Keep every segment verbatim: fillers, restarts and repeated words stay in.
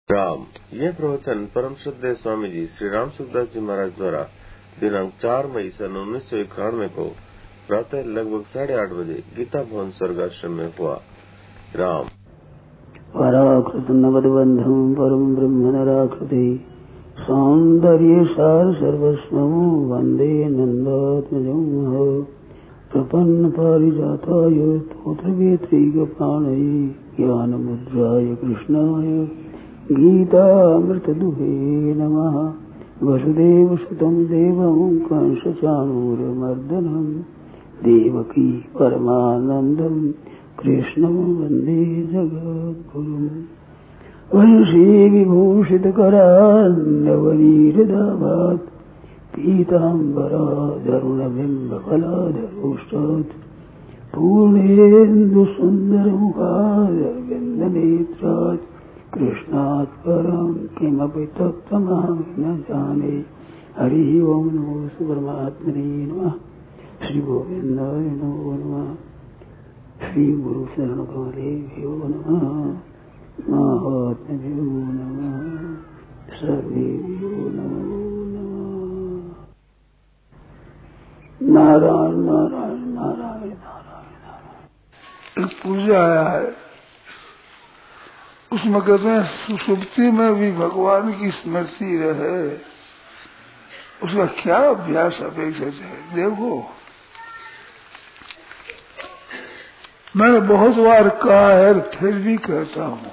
राम। यह प्रवचन परम श्रद्धेय स्वामी जी श्री राम सुखदास जी महाराज द्वारा दिनांक चार मई सन उन्नीस सौ इक्यानवे को प्रातः लगभग साढ़े आठ बजे गीता भवन स्वर्गाश्रम में हुआ। राम। पराकृत नवदबंधु परम ब्रह्म नराकृति सौंदर्य सार सर्वस्वं वंदे नंदात्मजं प्रपन्न पारिजाताय तोत्र वेत्रीगपाणये ज्ञान मुद्राय कृष्णाय गीतामृतदुहे नमः। वसुदेव सुतं देवं कंसचाणूरमर्दनं देवकी परमानन्दं कृष्णं वन्दे जगद्गुरुम्। वंशी विभूषितकरान्नवनीरदाभात् पीताम्बराधरुणबिम्बफलाधरोष्टात् पूर्णेन्दुसुन्दरमुखादरविन्दनेत्रात् कृष्णात् परं किमपि तत्त्वमहं न जाने। हरि ओम नमो परमात्मने नमः। श्री गोविंदाय नमो नमः। श्री गुरु शरण कमलेभ्यो नमः। महात्म्यो नमः। सर्वेभ्यो नमो नमः। नारायण नारायण नारायण नारायण नारायण। एक पूजा आया है, उसमें कहते हैं सुसुप्ति में भी भगवान की स्मृति रहे, उसका क्या अभ्यास अपेक्षित है। देखो, मैंने बहुत बार कहा है, फिर भी कहता हूँ,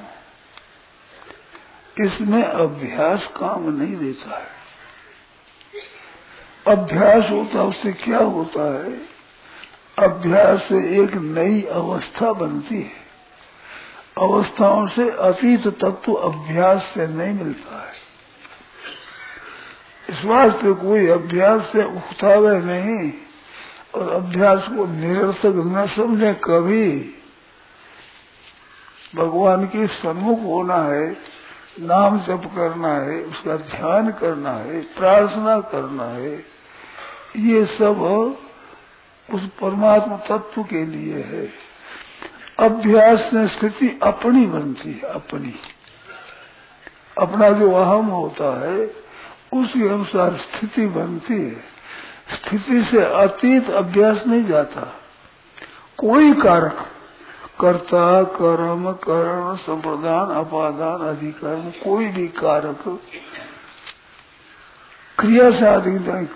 इसमें अभ्यास काम नहीं देता है। अभ्यास होता है, उससे क्या होता है, अभ्यास से एक नई अवस्था बनती है। अवस्थाओं से अतीत तत्व अभ्यास से नहीं मिलता है। इस वास्ते कोई अभ्यास से उठावे नहीं और अभ्यास को निरर्थक न समझे। कभी भगवान के सन्मुख होना है, नाम जप करना है, उसका ध्यान करना है, प्रार्थना करना है, ये सब उस परमात्मा तत्व के लिए है। अभ्यास में स्थिति अपनी बनती है, अपनी अपना जो अहम होता है उसके अनुसार स्थिति बनती है। स्थिति से अतीत अभ्यास नहीं जाता। कोई कारक, कर्ता, कर्म, करण, संप्रदान, अपादान, अधिकरण, कोई भी कारक क्रिया से अधिक नहीं।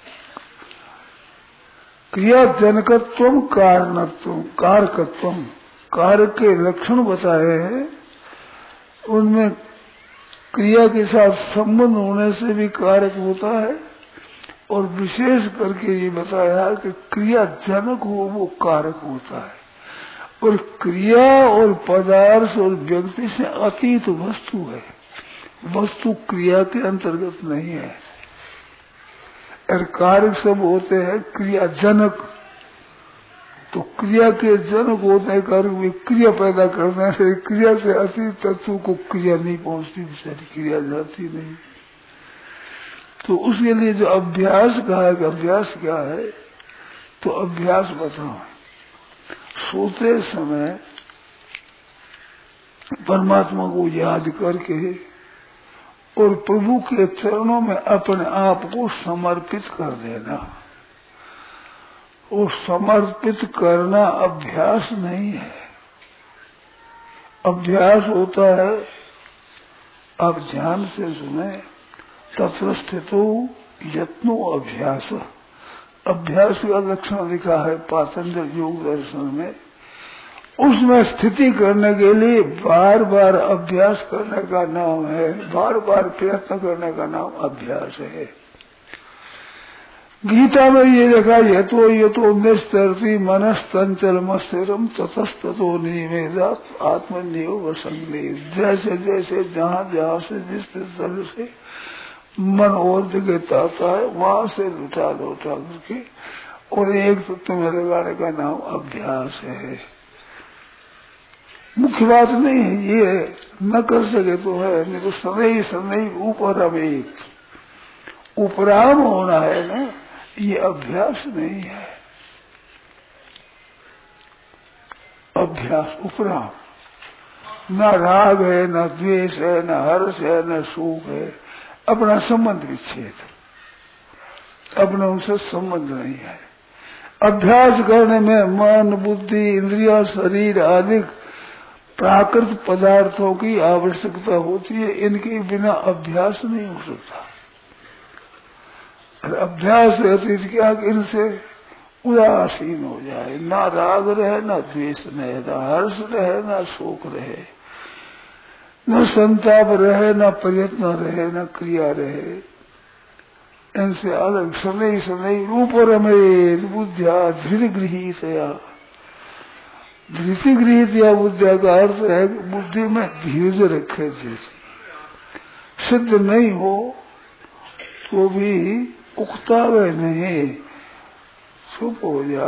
क्रिया जनकत्वम कारणत्वम कारकत्वम, कारक के लक्षण बताए हैं, उनमें क्रिया के साथ संबंध होने से भी कारक होता है, और विशेष करके ये बताया कि क्रिया जनक हो वो कारक होता है। और क्रिया और पदार्थ और व्यक्ति से अतीत वस्तु है, वस्तु क्रिया के अंतर्गत नहीं है। और कारक सब होते हैं क्रिया जनक, तो क्रिया के जनक होते हैं कारक, वे क्रिया पैदा करते हैं। क्रिया से अतीत तत्व को क्रिया नहीं पहुंचती, बेचारी क्रिया जाती नहीं। तो उसके लिए जो अभ्यास कहा है कि अभ्यास क्या है, तो अभ्यास बताओ। सोते समय परमात्मा को याद करके और प्रभु के चरणों में अपने आप को समर्पित कर देना। वो समर्पित करना अभ्यास नहीं है। अभ्यास होता है, आप ध्यान से सुने, तत्र स्थितो यत्नो अभ्यास। अभ्यास का लक्षण लिखा है पातंजल योग दर्शन में। उसमें स्थिति करने के लिए बार बार अभ्यास करने का नाम है, बार बार प्रयत्न करने का नाम अभ्यास है। गीता में ये लिखा, ये तो ये तो निस्तरती मनस्तंचल मस्तिरम ततस्ततो निवेदात आत्मनियो वसंगे। जैसे जैसे जहाँ जहाँ से जिस स्थल से मन और जगह आता है वहां से लुटा लौटा करके और एक तत्व में लगाने का नाम अभ्यास है। मुख्य बात नहीं है, ये न कर सके तो है, नहीं तो सदैव सदैव ऊपर अब एक उपराम होना है ना, ये अभ्यास नहीं है। अभ्यास उपराम न राग है, न द्वेष है, न हर्ष है, न सुख है। अपना संबंध विच्छेद, अपना उनसे संबंध नहीं है। अभ्यास करने में मन, बुद्धि, इंद्रिया, शरीर आदि प्राकृत पदार्थों की आवश्यकता होती है। इनके बिना अभ्यास नहीं हो सकता। अभ्यास रहती है क्या कि इनसे उदासीन हो जाए, ना राग रहे, ना द्वेष रहे, ना हर्ष रहे, ना शोक रहे, न संताप रहे, न प्रयत्न रहे, न क्रिया रहे। इनसे अलग सदैव सदैव रूप रमेश बुद्धिया धृत गृहीतया। धृति गृहित या बुद्धिया का अर्थ है कि बुद्धि में धीरज रखे। जैसे सिद्ध नहीं हो तो भी उकतावे नहीं, चुप हो जा।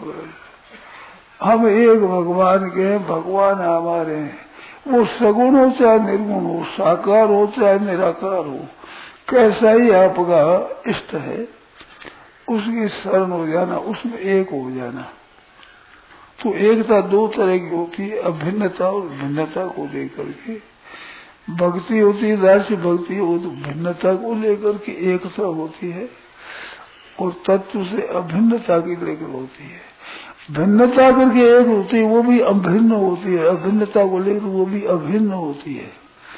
हम एक भगवान के हैं, भगवान हमारे हैं। वो सगुण हो चाहे निर्गुण हो, साकार हो चाहे निराकार हो, कैसा ही आपका इष्ट है, उसकी शरण हो जाना, उसमें एक हो जाना। तो एकता दो तरह की होती है, अभिन्नता और भिन्नता को लेकर के। भक्ति होती है, दास्य भक्ति हो तो भिन्नता को लेकर के एकता होती है, और तत्व से अभिन्नता की लेकर होती है। भिन्नता करके एक होती है, वो भी अभिन्न होती है। अभिन्नता को लेकर वो भी अभिन्न होती है।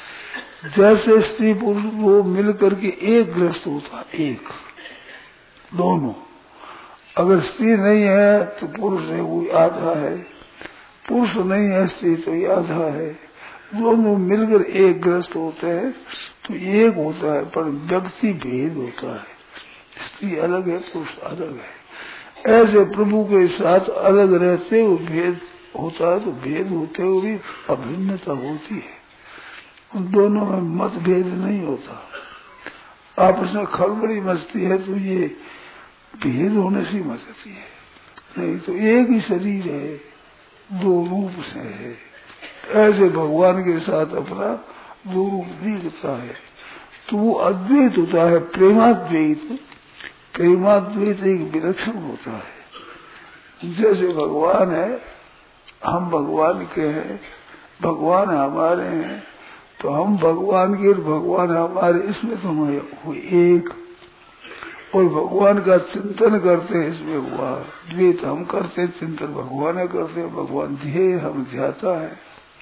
जैसे स्त्री पुरुष वो मिल करके एक ग्रस्त होता, एक दोनों। अगर स्त्री नहीं है तो पुरुष है, वो आधा है। पुरुष नहीं है स्त्री तो ये आधा है। दोनों मिलकर एक ग्रस्त होते हैं तो एक होता है, पर व्यक्ति भेद होता है। स्त्री अलग है, पुरुष अलग है। ऐसे प्रभु के साथ अलग रहते हुए भेद होता है, तो भेद होते हुए भी अभिन्नता होती है। उन दोनों में मतभेद नहीं होता। आपस में खलबली मचती है तो ये भेद होने से मचती है, नहीं तो एक ही शरीर है, दो रूप से है। ऐसे भगवान के साथ अपना दो रूप दिखता है तो वो अद्वैत होता है, प्रेमाद्वैत। प्रेमाद्वैत एक विलक्षण होता है। जैसे भगवान है, हम भगवान के हैं, भगवान हमारे हैं, तो हम भगवान के और भगवान हमारे, इसमें तो हुए एक। और भगवान का चिंतन करते हैं, इसमें हुआ द्वैत। हम करते चिंतन, भगवान करते हैं, भगवान ध्येय हम ध्याता है।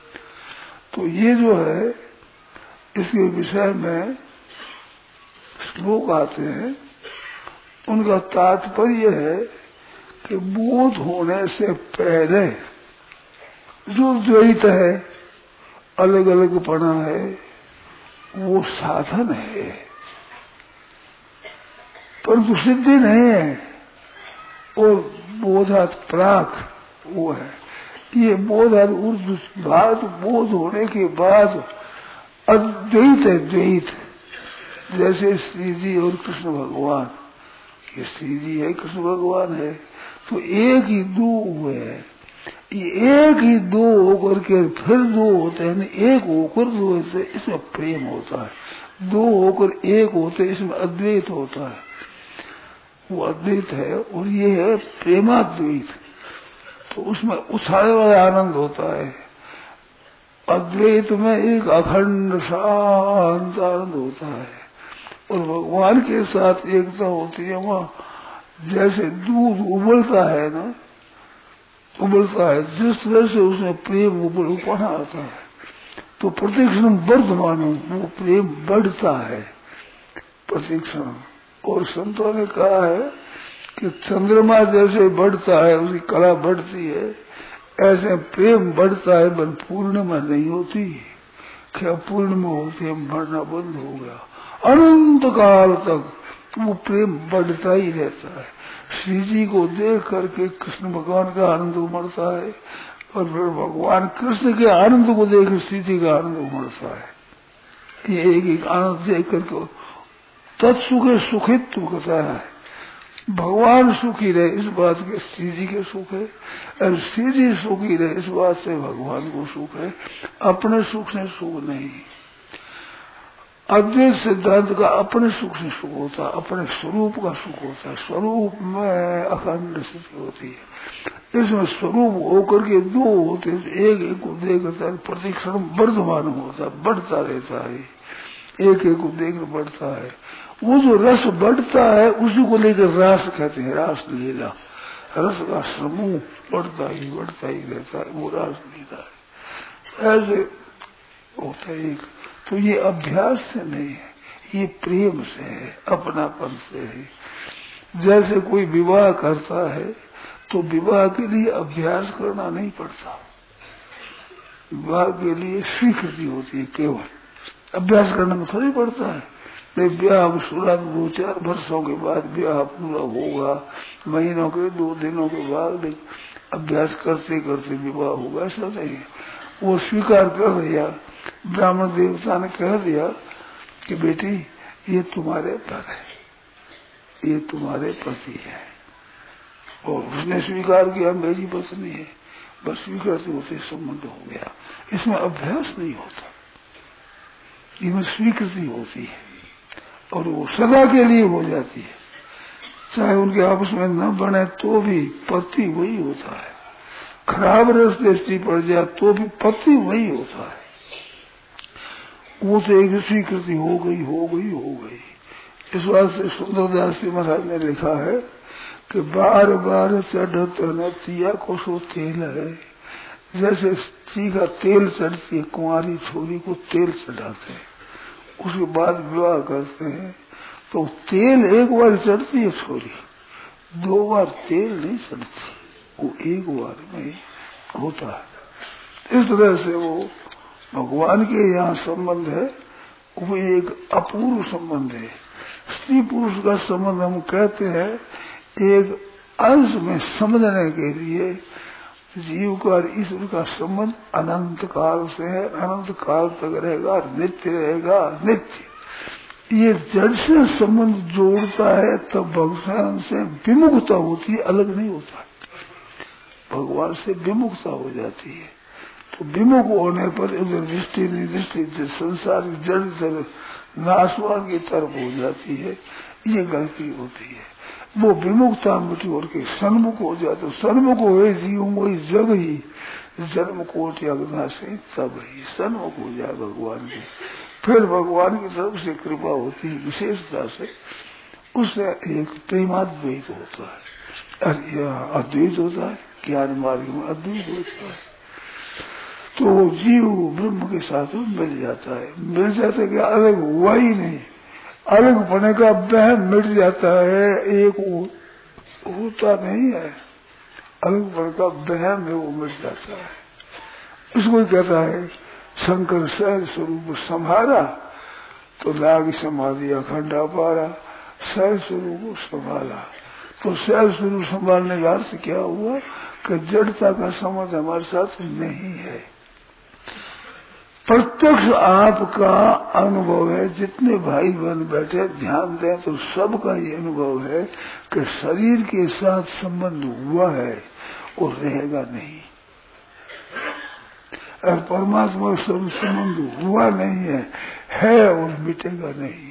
तो ये जो है इसके विषय में श्लोक आते हैं, उनका तात्पर्य है कि बोध होने से पहले जो द्वैत है, अलग अलग पना है, वो साधन है, परंतु सिद्धि नहीं है। और बोधात प्राक वो है। ये बोधात उर्दू बात बोध होने के बाद अद्वैत है, द्वैत। जैसे श्री जी और कृष्ण भगवान, ये श्री जी है, कृष्ण भगवान है, तो एक ही दो हुए हैं। ये एक ही दो होकर के फिर दो होते हैं, एक होकर दो होते, इसमें प्रेम होता है। दो होकर एक होते, इसमें अद्वैत होता है, वो अद्वैत है। और ये है प्रेमाद्वैत, तो उसमें उछाले वाला आनंद होता है। अद्वैत में एक अखंड शांत आनंद होता है। और भगवान के साथ एकता होती है। वहाँ जैसे दूध उबलता है ना, उबलता है, जिस तरह से उसमें प्रेम उबल ऊपर आता है, तो प्रतिक्षण वर्धमान वो प्रेम बढ़ता है प्रतिक्षण। और संतों ने कहा है कि चंद्रमा जैसे बढ़ता है, उसकी कला बढ़ती है, ऐसे प्रेम बढ़ता है, बल पूर्णिमा नहीं होती। क्या पूर्णिमा होती है, बढ़ना बंद हो गया। अनंत काल तक वो प्रेम बढ़ता ही रहता है। श्री जी को देख करके कृष्ण भगवान का आनंद उमड़ता है, और फिर भगवान कृष्ण के आनंद को देख श्री जी का आनंद उमड़ता है। ये एक एक आनंद देख करके तत्सुखे सुखित्व कहता है। भगवान सुखी रहे इस बात के श्री जी के सुख है, और श्री जी सुखी रहे इस बात से भगवान को सुख है। अपने सुख से सुख नहीं। अद्वैत सिद्धांत का अपने सुख से सुख होता है, अपने स्वरूप का सुख होता है। स्वरूप में अखंड स्थिति होती है। इसमें स्वरूप होकर के दो होते, एक एक को देखकर प्रतिक्षण वर्धमान होता है, बढ़ता रहता है, एक एक को देख बढ़ता है। वो जो रस बढ़ता है उसी को लेकर रास कहते हैं, रास लीला। रस का समूह बढ़ता ही बढ़ता ही रहता है, वो रास लीला है। ऐसे होता है एक। तो ये अभ्यास से नहीं है, ये प्रेम से है, अपनापन से है। जैसे कोई विवाह करता है तो विवाह के लिए अभ्यास करना नहीं पड़ता, विवाह के लिए स्वीकृति होती है केवल, अभ्यास करना में थोड़ी पड़ता है। ब्याह शुरुआत दो चार वर्षों के बाद ब्याह पूरा होगा, महीनों के दो दिनों के बाद अभ्यास करते करते विवाह होगा, ऐसा नहीं है। वो स्वीकार कर दिया, ब्राह्मण देवता ने कह दिया कि बेटी ये तुम्हारे पर है, ये तुम्हारे पति है, और उसने स्वीकार किया मेरी पत्नी है, बस स्वीकृति होते संबंध हो गया। इसमें अभ्यास नहीं होता, इसमें स्वीकृति होती है और वो सदा के लिए हो जाती है। चाहे उनके आपस में न बने तो भी पति वही होता है, खराब रास्ते स्त्री पड़ जाए तो भी पति वही होता है। वो तो एक स्वीकृति हो गई हो गई हो गई। इस बात से सुंदरदास जी महाराज ने लिखा है कि बार बार चढ़त नतिया को सो तेल है। जैसे स्त्री का तेल चढ़ती है, कुंवारी छोरी को तेल चढ़ाते हैं, उसके बाद विवाह करते हैं, तो तेल एक बार चढ़ती है छोरी, दो बार तेल नहीं चढ़ती, वो एक बार में होता है। इस तरह से वो भगवान के यहाँ संबंध है, वो एक अपूर्व संबंध है। स्त्री पुरुष का संबंध हम कहते हैं एक अंश में समझने के लिए। जीव का और ईश्वर का संबंध अनंत काल से है, अनंत काल तक रहेगा, नित्य रहेगा, नित्य। ये जड़ से संबंध जोड़ता है तब भगवान से विमुखता होती है, अलग नहीं होता, भगवान से विमुखता हो जाती है। तो विमुख होने पर इधर दृष्टि नहीं, दृष्टि संसार की जड़ जड़ नाशवान की तरफ हो जाती है, ये गलती होती है। वो विमुखता मिटी और के सन्मुख हो जाए तो सन्मुख हुए जीव वही जब ही जन्म कोटि अग्ना से तब ही सन्मुख हो जाए भगवान के, फिर भगवान की तरफ से कृपा होती है विशेषता से, उससे एक प्रेमाद्वैत होता है, अद्वैत होता है, ज्ञान मार्ग में अद्वैत होता है। तो जीव ब्रह्म के साथ मिल जाता है, मिल जाता है कि अलग हुआ ही नहीं, अलग होने का वहम मिट जाता है, एक होता नहीं है, अलग होने का वहम है वो मिट जाता है। इसको कहता है शंकर सहज स्वरूप संभारा तो लाग समाधि अखंडा पारा, सहज स्वरूप संभाला। तो सहज स्वरूप संभालने का अर्थ क्या हुआ कि जड़ता का संबंध हमारे साथ नहीं है, प्रत्यक्ष आपका अनुभव है। जितने भाई बहन बैठे ध्यान दें तो सबका ये अनुभव है कि शरीर के साथ संबंध हुआ है और रहेगा नहीं, और परमात्मा के साथ संबंध हुआ नहीं है, है और मिटेगा नहीं।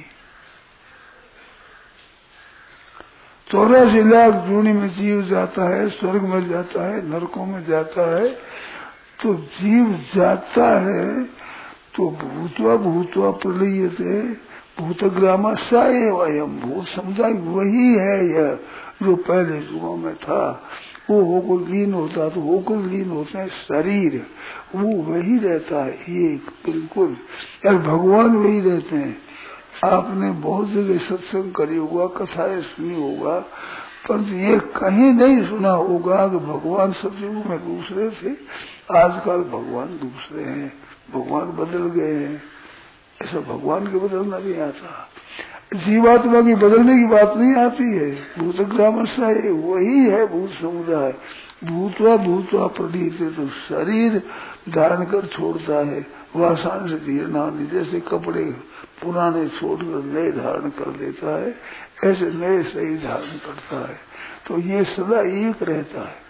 चौरासी लाख जूनी में जीव जाता है, स्वर्ग में जाता है, नरकों में जाता है। तो जीव जाता है तो भूतवा भूतवा प्रलय से भूतग्रामा साए वयम, भूत समुदाय वही है यह जो पहले युगों में था, वो होकर लीन होता तो होकर लीन होता है शरीर, वो वही रहता है एक बिल्कुल, यार भगवान वही रहते हैं। आपने बहुत जगह सत्संग करी होगा, कथाएं सुनी होगा, पर ये कहीं नहीं सुना होगा कि भगवान सतयुग में दूसरे थे, आजकल भगवान दूसरे हैं, भगवान बदल गए हैं। ऐसा भगवान के बदलना नहीं आता, जीवात्मा की बदलने की बात नहीं आती है। भूतग्राम से वही है भूत समुदाय, भूतवा भूतवा प्रदीप, तो शरीर धारण कर छोड़ता है, वासान से जीर्णानि, जैसे कपड़े पुराने छोड़कर नए धारण कर लेता है, ऐसे नए सही धारण करता है। तो ये सदा एक रहता है,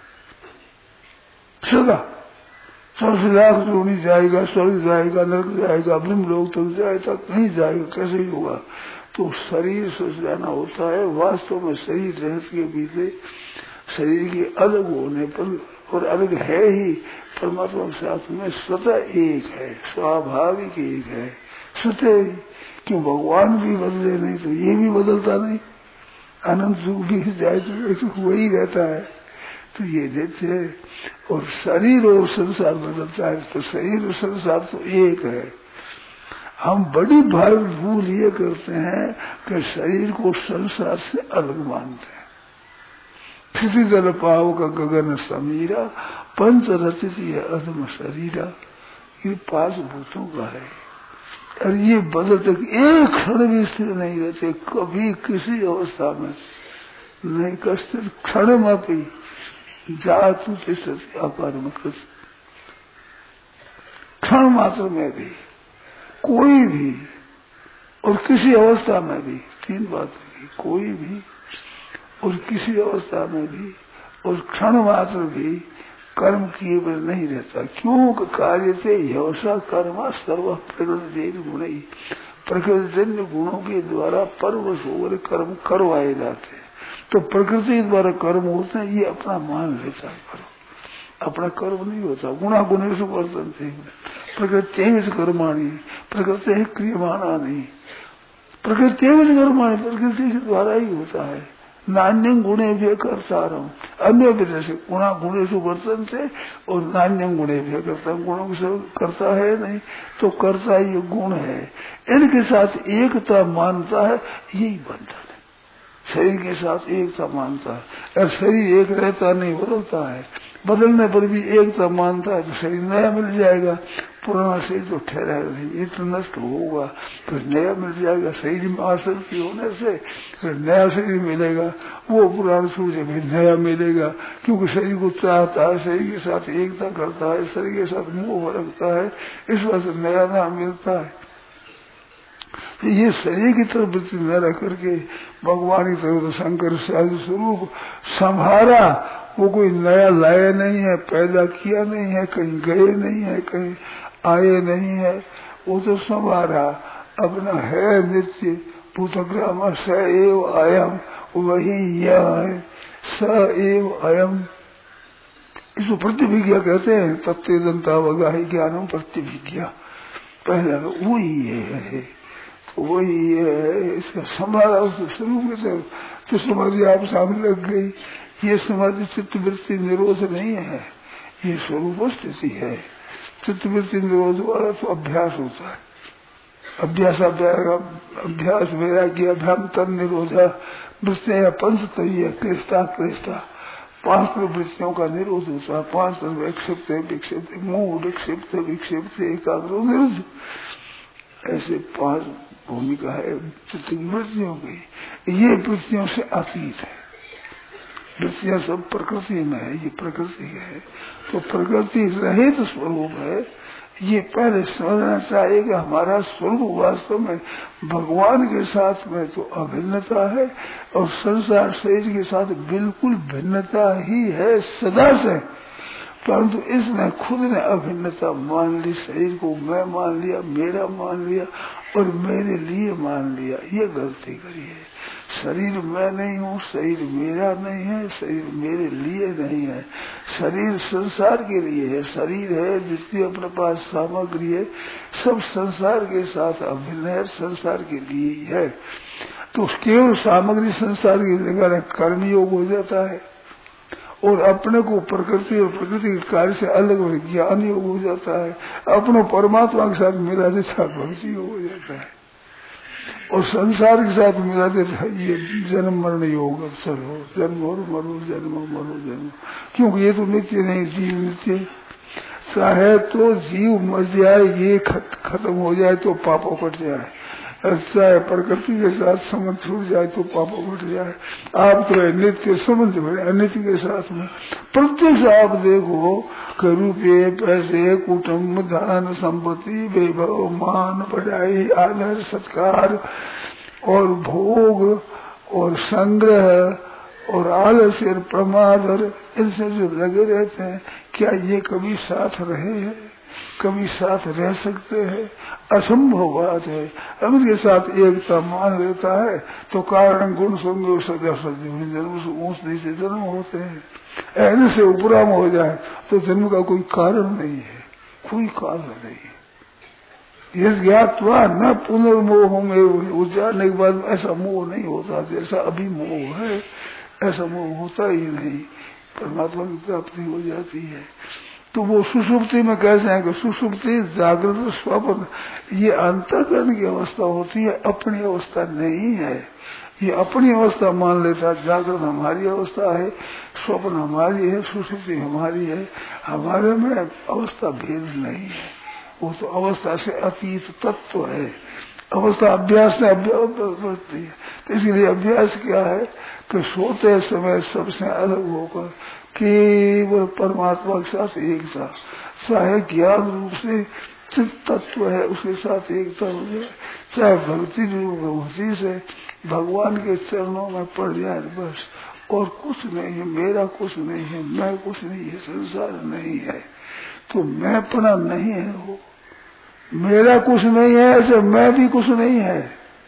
सदा सबसे लाख जोड़ी जाएगा, स्वर्ग जाएगा, नरक जाएगा, ब्रह्म लोक तक जाए तक नहीं जाएगा, कैसे ही होगा। तो शरीर से जाना होता है, वास्तव में शरीर रहस्य के पीछे शरीर के अलग होने पर, और अलग है ही परमात्मा के साथ में स्वतः एक है, स्वाभाविक एक है, स्वतः। क्यों भगवान भी बदले नहीं तो ये भी बदलता नहीं, अनंत सुख भी जाए तो सुख वही रहता है, तो ये नित्य है। और शरीर और संसार बदलता है, तो शरीर और संसार तो एक है। हम बड़ी भारी भूल ये करते हैं कि शरीर को संसार से अलग मानते हैं। किसी जल पाव का गगन समीरा, पंच रचित ये अधम शरीरा, ये पांच भूतों का है। और ये बदलते, एक क्षण भी स्थिर नहीं रहते, कभी किसी अवस्था में नहीं कष्ट, क्षण में भी जातु तिष्ठति अकर्म कृत, क्षण मात्र में भी, कोई भी और किसी अवस्था में भी, तीन बात की, कोई भी और किसी अवस्था में भी और क्षण मात्र भी कर्म किए बिना नहीं रहता। क्यों? कार्य से यवसा कर्म सर्व प्रकृति गुण, प्रकृति जन्य गुणों के द्वारा परवश होकर कर्म करवाए जाते हैं। तो प्रकृति द्वारा कर्म होते हैं, ये अपना मान लेता है कर्म, अपना कर्म नहीं होता। गुणा गुणेश वर्तन थे, प्रकृति कर्माणी, प्रकृति क्रियमाणा नहीं, प्रकृति कर्माणी, प्रकृति के द्वारा ही होता है। नान्यं गुणे भी करता रहा, अन्य विधि से गुणा गुणेश वर्तन से, और नान्यं गुणे भी करता, गुणों से करता है नहीं, तो करता ये गुण है, इनके साथ एकता मानता है, यही बंधन है। शरीर के साथ एकता मानता है, और शरीर एक रहता नहीं, बदलता है, बदलने पर भी एकता मानता है, तो शरीर नया मिल जाएगा। पुराना शरीर तो ठहराएगा नहीं, ये तो नष्ट होगा, फिर नया मिल जाएगा। शरीर में आसक्ति होने से फिर नया शरीर मिलेगा, वो पुराना सूर्य भी नया मिलेगा, क्योंकि शरीर को चाहता है, शरीर के साथ एकता करता है, शरीर के साथ मोह रखता है, इस वजह से नया नया मिलता है। तो ये शरीर की तरफ वृत्ति न रख करके भगवान की तरफ शंकर साधु स्वरूप संभारा, वो कोई नया लाया नहीं है, पैदा किया नहीं है, कहीं गए नहीं है, कहीं आए नहीं है, वो तो संभारा अपना है नित्य। भूतग्राम स एव अयम, वही यह है, स एव अयम, इसको प्रतिभिज्ञा कहते हैं। तत्व जनता वगा ही ज्ञानम प्रतिभिज्ञा, पहला वही है, वही है, इसका संभाला उसको शुरू में तो समाधि आप सामने लग गई। ये समाधि चित्तवृत्ति निरोध नहीं है, ये स्वरूप स्थिति है। चित्तवृत्ति निरोध वाला तो अभ्यास होता है, अभ्यास अभ्यास वैराग्य अभ्याम तन निरोधा, वृत्तियां पंच तय क्लिष्टा क्लिष्टा, पांच वृत्तियों का निरोध होता है। पांच विक्षिप्त विक्षिप्त मूड विक्षिप्त विक्षिप्त एकाग्र निरुद्ध, ऐसे पांच भूमिका है चित्त की वृत्तियों की। ये वृत्तियों से अतीत है, वृत्तियां सब प्रकृति में है, ये प्रकृति है, तो प्रकृति रहित स्वरूप है। ये पहले समझना चाहिए कि हमारा स्वरूप वास्तव में भगवान के साथ में तो अभिन्नता है, और संसार शरीर के साथ बिल्कुल भिन्नता ही है सदा से। परंतु इसने खुद ने अभिन्नता मान ली, शरीर को मैं मान लिया, मेरा मान लिया और मेरे लिए मान लिया, ये गलती करी है। शरीर मैं नहीं हूँ, शरीर मेरा नहीं है, शरीर मेरे लिए नहीं है, शरीर संसार के लिए है। शरीर है जिसकी अपने पास सामग्री है, सब संसार के साथ अभिन्न है, संसार के लिए ही है। तो केवल सामग्री संसार की जगह कर्मयोग हो जाता है, और अपने को प्रकृति और प्रकृति के कार्य से अलग ज्ञान योग हो जाता है। अपनों परमात्मा के साथ मिला देता भक्ति योग हो जाता है, और संसार के साथ मिला देता ये जन्म मरण योग अवसर हो, जन्म और मरो जन्म मरो जन्म, क्योंकि ये तो नित्य नहीं, जीव नित्य। चाहे तो जीव मर जाए, ये खत, खत्म हो जाए तो पापों कट जाए, चाहे प्रकृति के साथ संबंध छूट जाए तो पापों कट जाए। आप तो है नित्य संबंध बड़े अनित्य के साथ में। प्रत्यक्ष आप देखो कि रुपये पैसे कुटुम्ब धन संपत्ति वैभव मान बढ़ाई आदर सत्कार और भोग और संग्रह और आलस्य और प्रमाद और इनसे जो लगे रहते हैं, क्या ये कभी साथ रहे हैं? कभी साथ रह सकते हैं, असंभव बात है। उनके साथ एकता मान लेता है तो कारण गुण संयोग सदा सदैव जन्म से ऊंच नीचे जन्म होते हैं। ऐसे से उपराम हो जाए तो जन्म का कोई कारण नहीं है, कोई कारण नहीं। ये ज्ञातवा न पुनर्मोह में उजाड़ने के बाद ऐसा मोह नहीं होता जैसा अभी मोह है, ऐसा मोह होता ही नहीं, परमात्मा की प्राप्ति हो जाती है। तो वो सुषुप्ति में कैसे है कि सुषुप्ति जागृत स्वप्न ये अंतःकरण की अवस्था होती है, अपनी अवस्था नहीं है। ये अपनी अवस्था मान लेता, जागृत हमारी अवस्था है, स्वप्न हमारी है, सुषुप्ति हमारी है, हमारे में अवस्था भेद नहीं है। वो तो अवस्था से अतीत तत्व है, अवस्था अभ्यास से अभ्यास बढ़ती है। तो इसलिए अभ्यास क्या है कि सोते समय सबसे अलग होकर केवल परमात्मा के साथ एकता, चाहे ज्ञान रूप से चित्त तत्व है उसके साथ एकता हो जाए, चाहे भक्ति रूप भक्ति से भगवान के चरणों में पड़ जाए बस, और कुछ नहीं है, मेरा कुछ नहीं है, मैं कुछ नहीं है, संसार नहीं है। तो मैं पना नहीं है, वो मेरा कुछ नहीं है, ऐसे मैं भी कुछ नहीं है,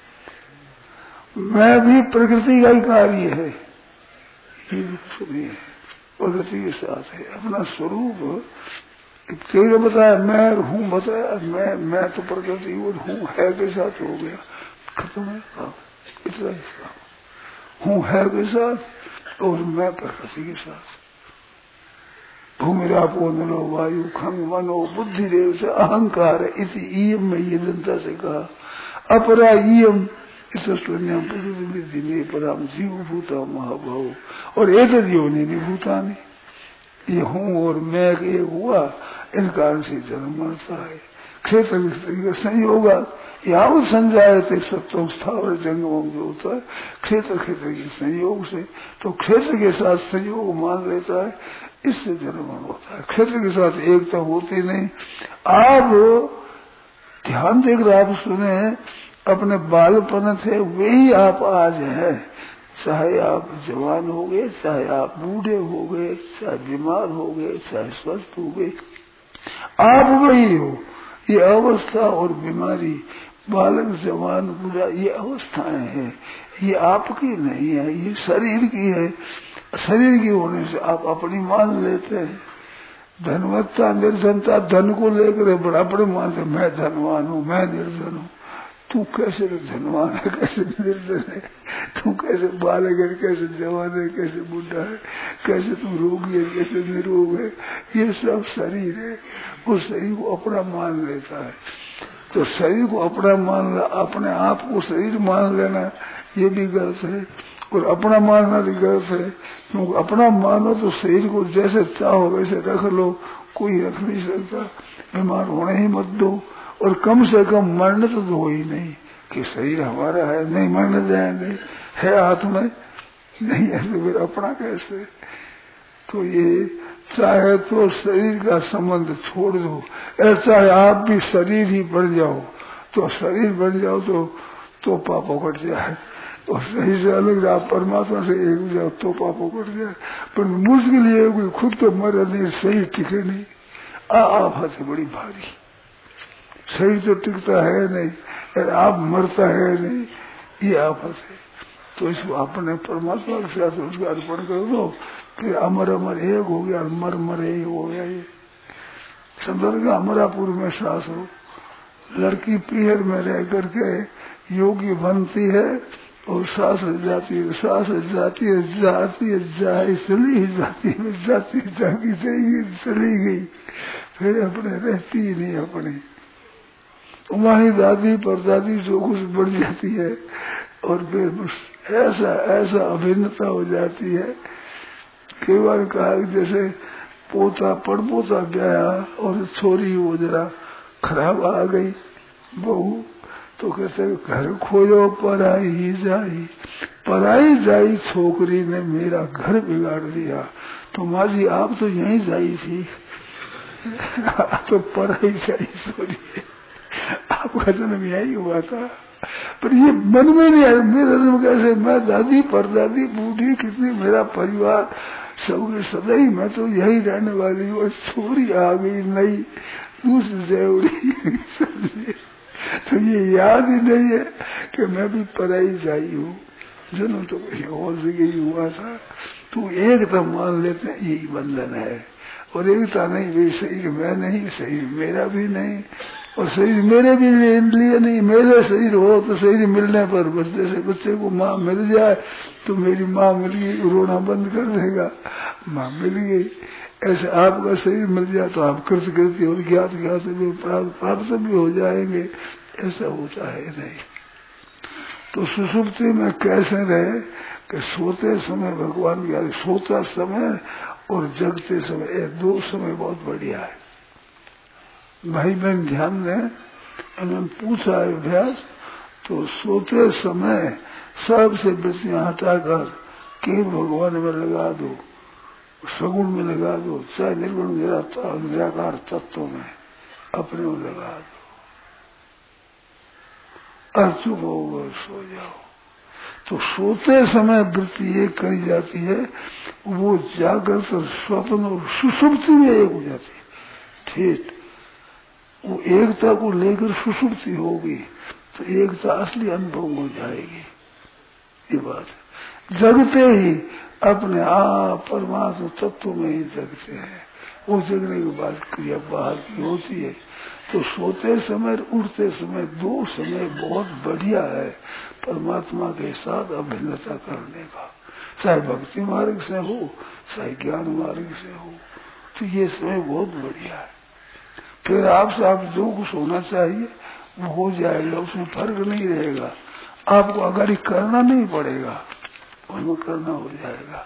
मैं भी प्रकृति का ही कार्य है, ये कुछ नहीं है, प्रकृति के साथ है। अपना स्वरूप तेरे बताया, मैं हूँ बताया, मैं मैं तो प्रकृति और हूँ है के साथ हो गया, खत्म है काम, इतना ही काम। हूँ है के साथ और मैं प्रकृति के साथ। भूमिरापो नलो वायु खंग मनो बुद्धि देव से अहंकार है, इसी ईयम में ये जनता से कहा, अपरा ईयम इस पृथ्वी पराम जीव भूता महाभाव और एक योनि भूतानी, ये हूँ और मैं के हुआ, इन कारण से जन्म मरता है। क्षेत्र संयोग यहाँ संजाए थे सत्यों स्थावर जंगमों जो होता है, क्षेत्र क्षेत्र के संयोग से, तो क्षेत्र के साथ संयोग मान लेता है, इससे जन्म होता है। क्षेत्र के साथ एकता होती नहीं। आप ध्यान देकर आप सुने, अपने बालपन थे वही आप आज हैं, चाहे आप जवान हो गए, चाहे आप बूढ़े हो गए, चाहे बीमार हो गए, चाहे स्वस्थ हो गए, आप वही हो। ये अवस्था और बीमारी, बालक जवान बूढ़ा, ये अवस्थाएं हैं, ये आपकी नहीं है, ये शरीर की है। शरीर की होने से आप अपनी मान लेते हैं। धनवत्ता निर्धनता, धन को लेकर बराबर मानते, मैं धनवान हूँ, मैं निर्धन हूँ। तू कैसे धनवान है, कैसे निर्धन है, तू कैसे बालक है, कैसे जवान है, कैसे बुढ़ा है, कैसे तू रोगी है, कैसे निरोग है, ये सब शरीर है। उस शरीर को अपना मान लेता है। तो शरीर को अपना मान ला, अपने आप को शरीर मान लेना ये भी गलत है, और अपना मानना भी गलत है। क्योंकि अपना मानो तो शरीर को जैसे चाहो वैसे रख लो, कोई रख नहीं सकता। बीमार होने ही मत दो, और कम से कम मरने तो दो ही नहीं कि शरीर हमारा है, नहीं मरने जाएंगे, है हाथ में नहीं है तो फिर अपना कैसे। तो ये चाहे तो शरीर का संबंध छोड़ दो, ऐसा है आप भी शरीर ही बन जाओ, तो शरीर बन जाओ तो तो पाप कट जाए, और सही से अलग आप परमात्मा से एक जाओ तो पाप कट जाए। पर मुश्किल ये कोई खुद तो मरे नहीं, सही टिके नहीं, आफत है बड़ी भारी। शरीर तो टिकता है नहीं और आप मरता है नहीं, ये आफत है। तो इसको अपने परमात्मा के साथ उसका अर्पण कर दो, फिर अमर अमर एक हो गया, मर मर एक हो गया। ये संदर्भ का अमरापुर में सास हो, लड़की पीहर में रह करके योगी बनती है और सास जाती है, सास जाती है, जाती है, जाए चली जाती है, जाती जाती चली चली गई, फिर अपने रहती ही नहीं अपने। वही दादी परदादी जो कुछ बढ़ जाती है, और फिर बस ऐसा ऐसा अभिन्नता हो जाती है। कई बार कहा जैसे पोता पड़पोता गया और छोरी वो जरा खराब आ गई बहू, तो कैसे घर खोजो पराई ही जाई, पराई जाई छोकरी ने मेरा घर बिगाड़ दिया। तो माँ जी आप तो यहीं जाई थी, तो पराई जाई छोरी, आपका जन्म यही हुआ था। पर ये मन में नहीं आया मेरा जन्म कैसे, मैं दादी परदादी बूढ़ी कितनी, मेरा परिवार सब सदा ही मैं तो यही रहने वाली हूँ, छोरी आ गई नई, दूसरी से उड़ी। तो ये याद ही नहीं है कि मैं भी पराई जाई हूँ, जन्म तो कहीं और जगह ही हुआ था। तो एकता मान लेते हैं यही बंधन है, और एकता नहीं भी शरीर मैं नहीं, शरीर मेरा भी नहीं, और शरीर मेरे भी लिए नहीं। मेरे शरीर हो तो शरीर मिलने पर बच्चे से बच्चे को माँ मिल जाए तो मेरी माँ मिल गई, रोना बंद कर देगा, माँ मिल गई। ऐसे आपका शरीर मिल जाए तो आप कृत कृति और ज्ञात ज्ञात भी प्राप्त भी हो जाएंगे, ऐसा होता है नहीं। तो सुषुप्ति में कैसे रहे कि सोते समय भगवान की याद, सोता समय और जगते समय, ये दो समय बहुत बढ़िया है। भाई बहन ध्यान दें, इन्होंने पूछा है अभ्यास, तो सोते समय सबसे वृत्तियां हटाकर केवल भगवान में लगा दो, सगुण में लगा दो, चाहे निर्गुण निराकार तत्व में अपने में लगा दो, और चुप हो सो जाओ। तो सोते समय वृत्ति एक करी जाती है, वो जागृत और स्वप्न और सुषुप्ति में एक हो जाती है। ठीक, वो एकता को लेकर सुषुप्ति होगी तो एकता असली अनुभव हो जाएगी। ये बात है। जगते ही अपने आप परमात्मा तत्व में ही जगते हैं, वो जगने के बाद क्रिया बाहर की होती है। तो सोते समय उठते समय दो समय बहुत बढ़िया है परमात्मा के साथ अभिन्नता करने का, चाहे भक्ति मार्ग से हो चाहे ज्ञान मार्ग से हो, तो ये समय बहुत बढ़िया है। फिर आपसे आप जो कुछ होना चाहिए वो हो जाएगा, उसमें फर्क नहीं रहेगा। आपको अगर करना नहीं पड़ेगा, उसमें करना हो जाएगा।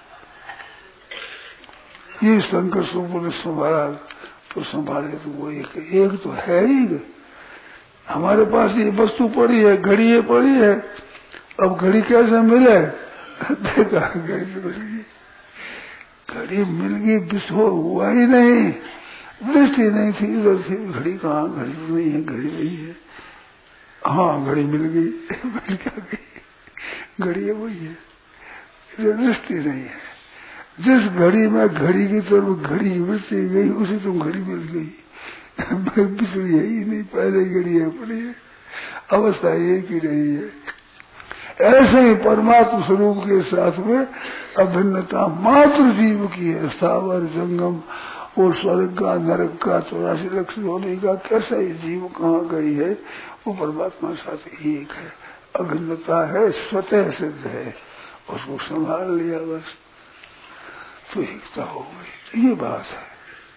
ये शंकर सुपुर ने संभाला तो संभाले तो वो एक, एक तो है ही। हमारे पास ये वस्तु पड़ी है, घड़ी ये पड़ी है, अब घड़ी कैसे मिले? देखा घड़ी मिल गई, घड़ी मिल गई, विस्फोट हुआ ही नहीं, दृष्टि नहीं थी इधर से, घड़ी कहाँ, घड़ी नहीं है, घड़ी नहीं है, हाँ घड़ी मिल गई, मिल क्या गई, घड़ी है वही है, इधर दृष्टि नहीं है। जिस घड़ी में घड़ी की तरफ घड़ी वृत्ति गई, उसी तुम घड़ी मिल गई, बिछड़ी है ही नहीं, पहले घड़ी है पड़ी है, अवस्था एक ही रही है। ऐसे ही परमात्मा स्वरूप के साथ में अभिन्नता मात्र जीव की है। स्थावर जंगम और स्वर्ग का नरक का चौरासी लक्ष्य होने का कैसा ही जीव कहाँ गई है, वो परमात्मा साथ एक है, अभिन्नता है, स्वतः सिद्ध है, उसको संभाल लिया बस तो एकता हो गई। ये बात है।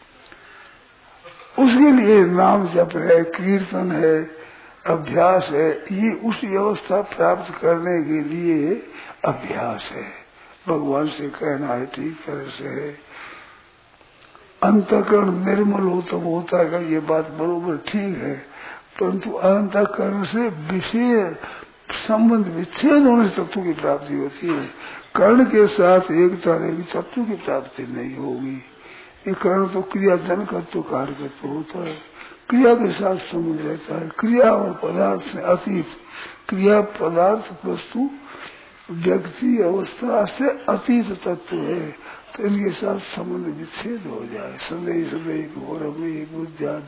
उसके लिए नाम जप है, कीर्तन है, अभ्यास है, ये उसी अवस्था प्राप्त करने के लिए अभ्यास है। भगवान से कहना है ठीक तरह से है, अंतःकरण निर्मल हो तो होता है, ये बात बरोबर ठीक है, परंतु अंतःकरण से विषय संबंध विच्छेद होने से तत्व की प्राप्ति होती है। कर्ण के साथ एकता रहेगी, तत्व की प्राप्ति नहीं होगी। ये कर्ण तो क्रिया जनकत्व कार्यकत्व होता है, क्रिया के साथ संबंध रहता है, क्रिया और पदार्थ से अतीत, क्रिया पदार्थ वस्तु व्यक्ति अवस्था से अतीत तत्व है, तो इनके साथ संबंध विच्छेद हो जाए। सदैव सदैव गौरव बुद्धिया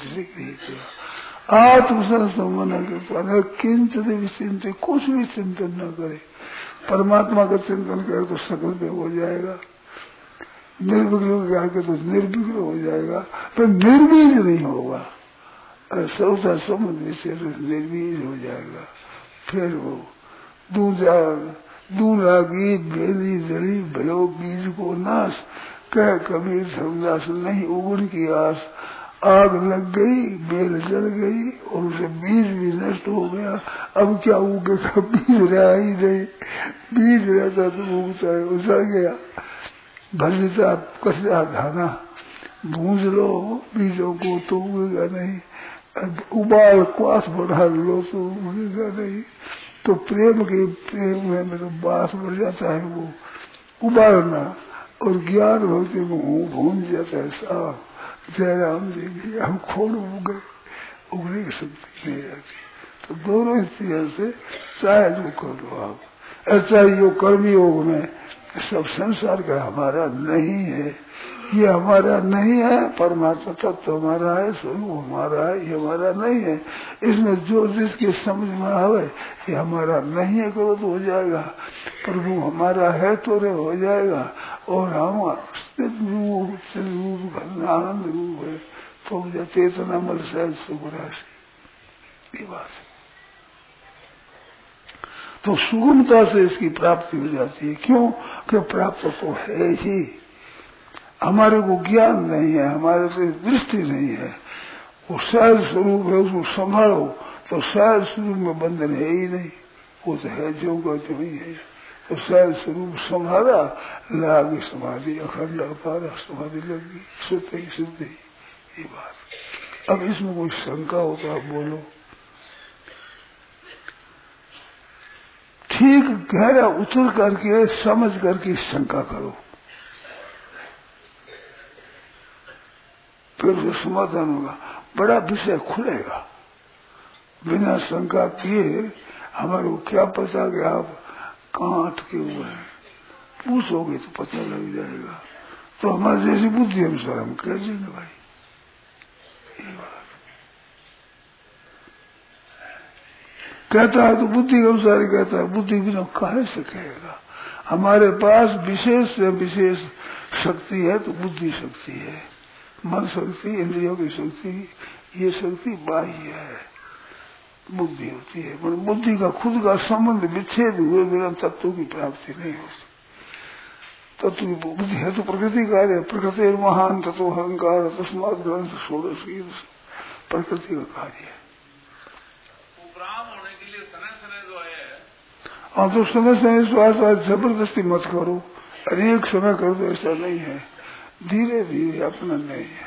आत्मसन संबंध कर किंचित भी चिंतित, कुछ भी चिंतन न करे, परमात्मा का चिंतन करे तो सकल पे हो जाएगा, निर्विघ्न करके तो निर्विघ्न हो जाएगा, पर निर्बीज नहीं होगा। सर्वथा संबंध विशेष निर्बीज हो जाएगा। फिर वो दूजा दूल्हा की बेली जली भलो बीज को नाश, कह कबीर धर्मदास नहीं उगुन की आस। आग लग गई, बेल जल गई और उसे बीज भी नष्ट हो गया, अब क्या उगेगा, बीज रहा ही नहीं, बीज रहता तो उगता है, उजड़ गया। भरता कचरा धाना भूंज लो बीजों को तो उगेगा नहीं, उबाल क्वास बढ़ा लो तो उगेगा नहीं। तो प्रेम के प्रेम में तो बास बढ़ जाता है, वो उबालना, और ज्ञान भक्ति में भूंज जाता है साफ। जय राम जी की हम खोड़ उग गए, उगने की शक्ति नहीं रहती। तो दोनों स्थितियों से चाहे जो कर लो आप, ऐसा योग कर्म योग में सब संसार का हमारा नहीं है, ये हमारा नहीं है, परमात्मा तत्व हमारा है, स्वरूप हमारा है, ये हमारा नहीं है। इसमें जो जिसकी समझ में आवे ये हमारा नहीं है करो तो हो जाएगा, प्रभु हमारा है तो रे हो जाएगा। और हम रूप रूप आनंद रूप है तो चेतना मल सहज सुख राशि, ये बात है। तो सुगमता से इसकी प्राप्ति हो जाती है। क्यों कि प्राप्त तो है ही, हमारे को ज्ञान नहीं है, हमारे से दृष्टि नहीं है। वो सहज स्वरूप है, उसको संभालो तो सहज स्वरूप में बंधन है ही नहीं, वो तो है जो का जो ही है। तो सहज स्वरूप संभाला, लागी समाधि अखंड अपारा समाधि लगी, शुद्ध ही शुद्ध ही, ये बात। अब इसमें कोई शंका हो तो आप बोलो। ठीक गहरा उतर करके समझ करके शंका करो, फिर जो समाधान होगा। बड़ा विषय खुलेगा। बिना शंका किए हमारे को क्या पता कि आप कहाँ अटके हुए हैं, पूछोगे तो पता लग जाएगा। तो हमारी जैसी बुद्धि अनुसार हम कह देंगे भाई, ये बात कहता है तो बुद्धि के अनुसार ही कहता है, बुद्धि बिना काहे से कहेगा। हमारे पास विशेष से विशेष शक्ति है तो बुद्धि शक्ति है, मन शक्ति, इंद्रियों की शक्ति, ये शक्ति बाह्य है, बुद्धि होती है। पर बुद्धि का खुद का संबंध विच्छेद हुए बिना तत्व की प्राप्ति नहीं हो सकती। तत्व की बुद्धि है तो प्रकृति कार्य है, प्रकृति महान तत्व अहंकार तस्मात् ग्रंथ षोडश, प्रकृति का कार्य है। होने के लिए समय समय जो है, हाँ तो समय समय स्वास्थ्य जबरदस्ती मत करो, अनेक समय करो तो ऐसा नहीं है, धीरे धीरे अपना नहीं है।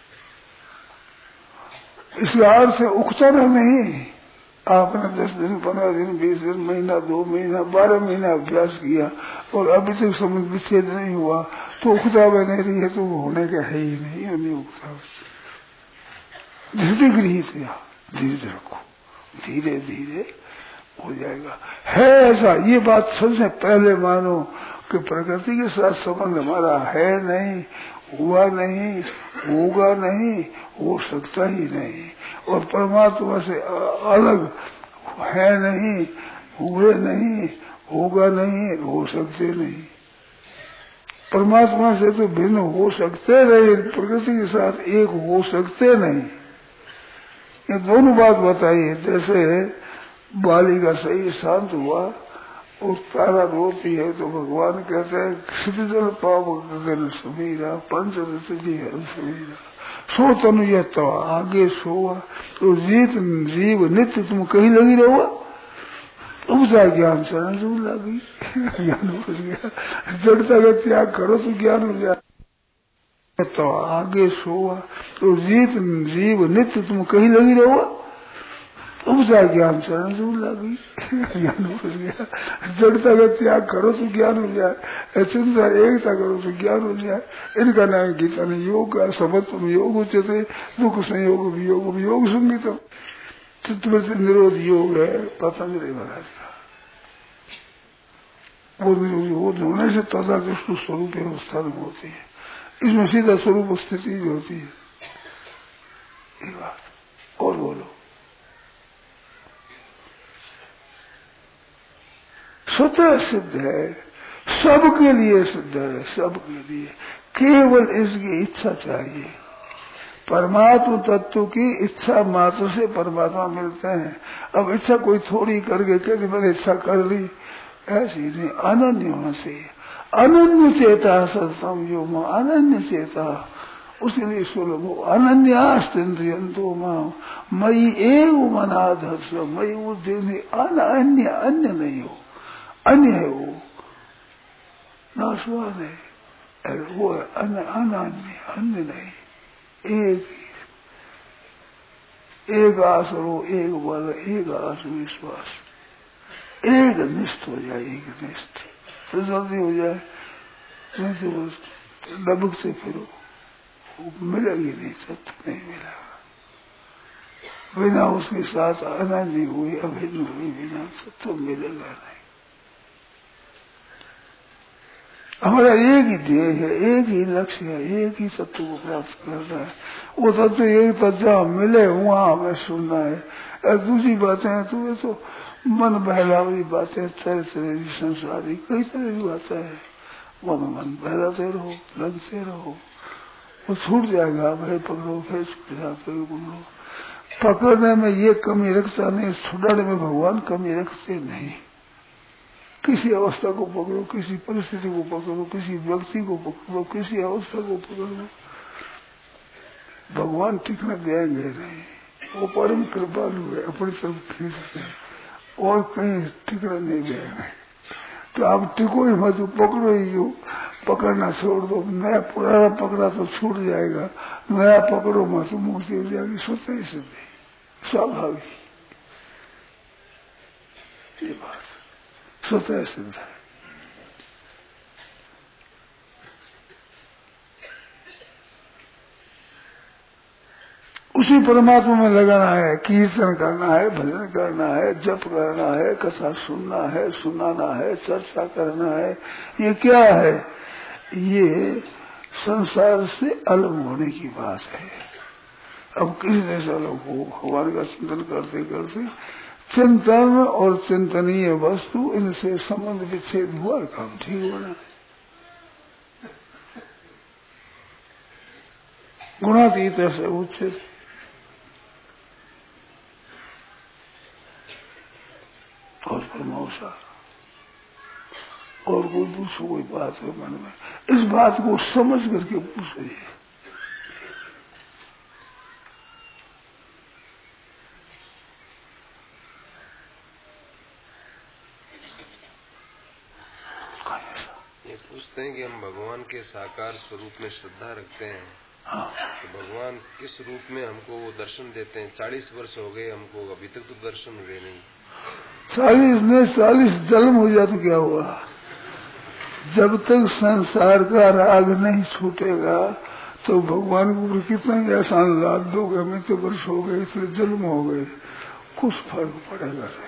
इसलिए आज से उकताना नहीं। आपने दस दिन, पंद्रह दिन, बीस दिन, महीना, दो महीना, बारह महीना अभ्यास किया और अभी तक समझ विच्छेद नहीं हुआ तो उकतावे नहीं रही है तो वो होने का है ही नहीं, नहीं उकतावे। धीरे गृहित किया, धीरे रखो, धीरे धीरे हो जाएगा। है ऐसा, ये बात सबसे पहले मानो कि प्रकृति के साथ संबंध हमारा है नहीं, हुआ नहीं, होगा नहीं, हो सकता ही नहीं। और परमात्मा से अलग है नहीं, हुए नहीं, होगा नहीं, हो सकते नहीं। परमात्मा से तो भिन्न हो सकते नहीं, प्रकृति के साथ एक हो सकते नहीं। ये दोनों बात बताइए। जैसे बाली का सही शांत हुआ और तारा रोती है तो भगवान कहते हैं क्षितिजल पाव गगन समीरा पंच जी हर समीरा सो तनु यह तो आगे सोआ तो जीत जीव नित्य तुम कहीं लगी रहो, उपजा ज्ञान शरण जो लगी, ज्ञान हो गया। जड़ता का त्याग करो तो ज्ञान हो जाए। तो आगे सोआ तो जीत जीव नित्य तुम कहीं लगी रहो, उपजा ज्ञान शरण जो लगी, ज्ञान हो गया। जड़ता का त्याग करो तो ज्ञान हो जाए, चिंता एकता करो तो ज्ञान हो जाए। इनका नाम गीता ने योग का सबत योग उच्चते दुख संयोग वियोग योग संगीतम, चित्तवृत्ति निरोध योग है पतंजलि महाराज का। वो निरोध होने से तथा विष्णु स्वरूप अवस्था में होती है, इसमें सीधा स्वरूप स्थिति भी होती है। ये बात और बोलो। स्वतः सिद्ध है, सबके लिए सिद्ध है, सबके लिए। केवल इसकी इच्छा चाहिए। परमात्मा तत्व की इच्छा मात्र से परमात्मा मिलते हैं। अब इच्छा कोई थोड़ी करके कहते मैंने इच्छा कर ली, ऐसी नहीं। अनन्य होना चाहिए। अनन्य चेता सत्सम यो मां, अनन्य चेता, उसके लिए सुलभ। अनन्यास्तिंद्रियंतो मां मई एव मनाधर्ष, मई बुद्धि अन्य अन्य नहीं हो, अन्य है वो, नाशवान है वो, अन्य अनन्य अन्य नहीं। एक एक आसरो, एक बल, एक आस विश्वास, एक निष्ठ हो जाए, एक निष्ठ तो जल्दी हो जाए। नहीं तो डबक से फिरो, मिलेगी नहीं, सत्य नहीं मिलेगा। बिना उसके साथ अनन्य हुई, अभिन्न हुई, बिना सत्य मिलेगा नहीं। हमारा एक ही ध्येय है, एक ही लक्ष्य है, एक ही तत्व को प्राप्त करना है। वो तत्व एक तत्व जहाँ मिले वहाँ हमें सुनना है। और दूसरी बातें हैं तो वे तो मन बहलावरी बातें, तरह तरह की संसारी कई तरह की बातें है। मन मन बहलाते रहो, लगते रहो, वो छूट जाएगा। भाई पकड़ो, फिर छूट जाते हो। पकड़ने में ये कमी रखता नहीं, छुड़ाने में भगवान कमी रखते नहीं। किसी अवस्था को पकड़ो, किसी परिस्थिति को पकड़ो, किसी व्यक्ति को पकड़ो, किसी अवस्था को पकड़ो, भगवान टिकने देंगे नहीं। वो परम कृपालु है, अपनी तरफ खींचते हैं और कहीं टिकने नहीं देंगे। तो आप टिको ही मत, पकड़ो ही जो पकड़ना छोड़ दो। नया पुराना पकड़ा तो छूट जाएगा, नया पकड़ो मत, मूर्ति हो जाएगी। स्वतः ही सिद्ध, स्वाभाविक ये बात स्वतः सिद्ध है। उसी परमात्मा में लगाना है, कीर्तन करना है, भजन करना है, जप करना है, कथा सुनना है, सुनाना है, चर्चा करना है। ये क्या है? ये संसार से अलग होने की बात है। अब किस तरह से अलग हो? भगवान का चिंतन करते करते चिंतन और चिंतनीय वस्तु, इनसे संबंध विच्छेद हुआ, काम ठीक होना है। गुणातीत से उच्चेद और परमावसार और कोई दूसरी कोई बात है मन में, इस बात को समझ करके पूछिए। ये पूछते हैं कि हम भगवान के साकार स्वरूप में श्रद्धा रखते हैं। हाँ। तो भगवान किस रूप में हमको वो दर्शन देते हैं? चालीस वर्ष हो गए हमको, अभी तक तो दर्शन हुए नहीं। चालीस में चालीस जन्म हो जाए तो क्या हुआ? जब तक संसार का राग नहीं छूटेगा तो भगवान को कितना एहसान लाद दोगे? हमें तो वर्ष हो गए, इसलिए जन्म हो गए, कुछ फर्क पड़ेगा नहीं।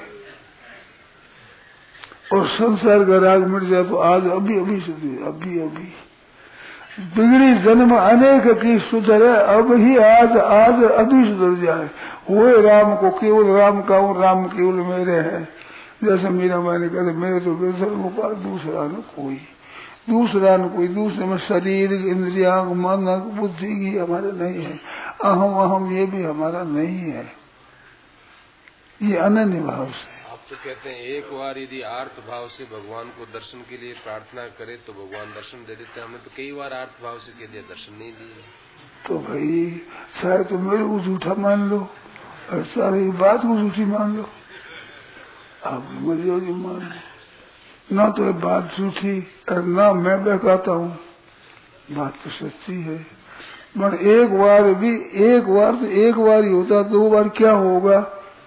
और संसार का राग मिट जाए तो आज अभी अभी सुधरे, अभी अभी बिगड़ी जन्म अनेक की सुधरे, अब ही आज आज अभी सुधर जाए। वो राम को केवल राम का हूँ, राम केवल मेरे है। जैसे मीरा मैंने कहते मेरे तो गिरधर गोपाल, दूसरा न कोई, दूसरा न कोई। दूसरे में शरीर, इंद्रिया, मन, बुद्धि ही हमारे नहीं है। अहम अहम ये भी हमारा नहीं है। ये अनन्य भाव से। आप तो कहते हैं एक बार यदि आर्त भाव से भगवान को दर्शन के लिए प्रार्थना करे तो भगवान दर्शन दे देते हैं। हमने तो कई बार आर्त भाव से कह दिया, दर्शन नहीं दिए। तो भाई शायद तो मेरे को झूठा मान लो और सारी बात को झूठी मान लो, आप मर्जी मान लो। ना तो बात झूठी और ना मैं बहकाता हूँ, बात तो सच्ची है। पर एक बार भी, एक बार तो एक बार ही होता, दो बार क्या होगा?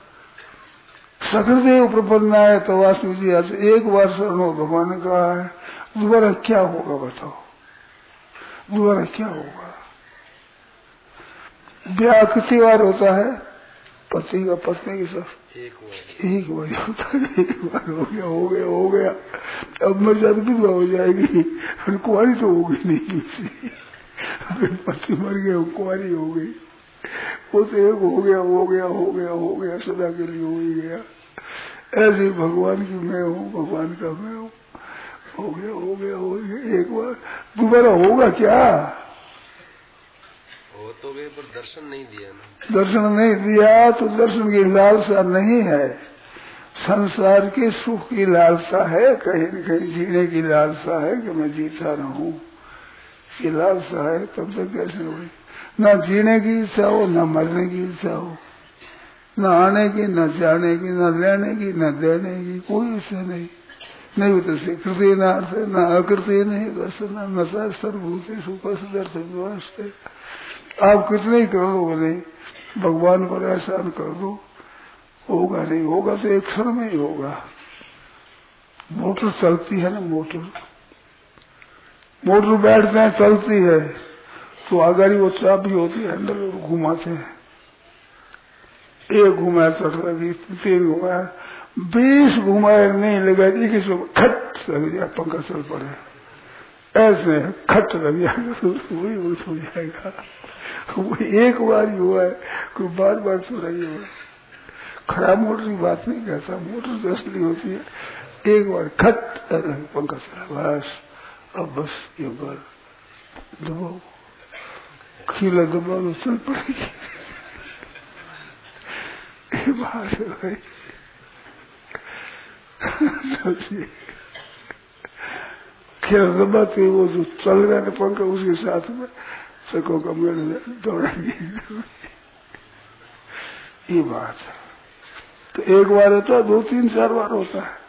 सकृदेव प्रपन्नाय तो वास्तु जी, एक बार शरणो भगवान ने कहा है, दोबारा क्या होगा बताओ? दोबारा क्या होगा? ब्याह कितनी बार होता है? पति का पत्नी के साथ एक बार एक बार होता है। एक बार हो गया हो गया हो गया अब मर जाए तो विधवा हो जाएगी, कुंवारी तो होगी नहीं किसी। पति मर गया, कुंवारी हो गई, वो तो एक हो गया हो गया हो गया हो गया सदा के लिए हो ही गया। ऐसे भगवान की मैं हूँ, भगवान का मैं हूँ, हो गया हो गया हो गया। एक बार दोबारा होगा क्या? हो तो गए पर दर्शन नहीं दिया ना। दर्शन नहीं दिया तो दर्शन की लालसा नहीं है, संसार के सुख की लालसा है, कहीं न कहीं जीने की लालसा है कि मैं जीता रहूं, ये लालसा है। तब तक कैसे हुई? न जीने की इच्छा हो, न मरने की इच्छा हो, न आने की, न जाने की, न लेने की, न देने की, कोई इच्छा नहीं। नहीं तो स्वीकृति न अर्थ, न अकृति नहीं दर्शन, न सर्वभूति सुख दर्शन वास्ते। आप कितने ही कर दो नहीं, भगवान पर एहसान कर दो, होगा नहीं। होगा तो एक क्षण में ही होगा। मोटर चलती है ना, मोटर मोटर बैठते हैं, चलती है तो आगाड़ी वो चाबी होती है, अंदर घुमाते हैं। एक घुमाया चढ़ रही, तीन घुमाया, बीस घुमाए नहीं लगा, एक खट लग जाए, पंखा चल पड़े। ऐसे खट लग जाएगा तो वही वो सो जाएगा। वो एक बार ही हुआ है, कोई बार बार सो रही हुआ है। खराब मोटर की बात नहीं कहता, मोटर जो असली होती है, एक बार खट पंखा चला, बस अब बस ये बार दबाओ, खीला दबाओ तो चल पड़ेगी। ये बात है भाई। खीला दबाते वो जो चल रहा है पंखा, उसके साथ में सको का मेल दौड़ाएंगे। ये बात है। तो एक बार होता है, दो तीन चार बार होता है।